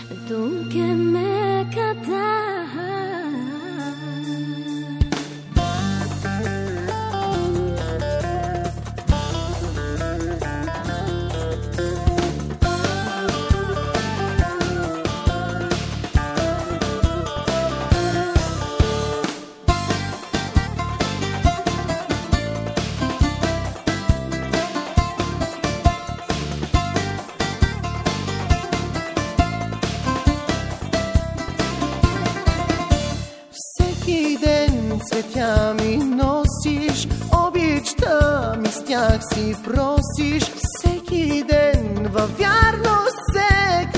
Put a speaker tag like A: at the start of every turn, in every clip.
A: tu che me cata.
B: Цветя ми носиш, обичта ми с тях си просиш, всеки ден във вярност се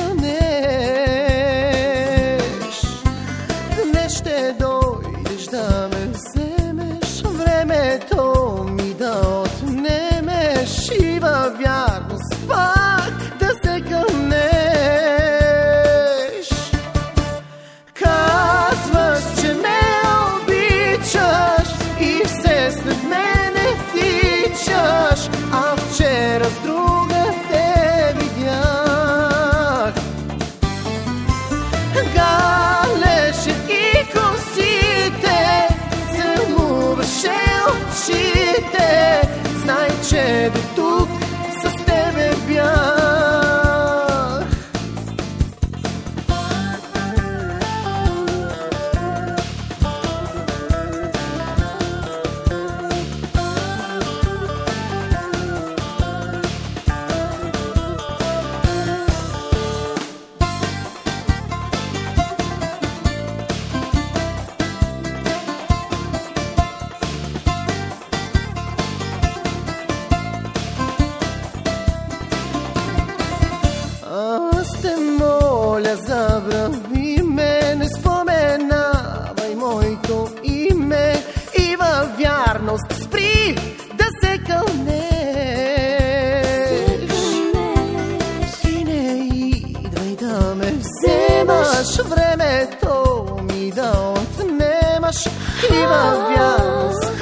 B: кънеш. Днес ще дойдеш да ме вземеш, времето ми да отнемеш и във вярност пак да се кънеш. Казваш, че ме и все след мене тичаш, а вчера с друга те видях. Галеше и косите, целуваше очите, знай, че до тук с тебе бях. Аз те моля, забрави ме, не споменавай моето име и във вярност спри да се кълнеш. И не идвай да ме вземаш, времето ми да отнемаш и във вярност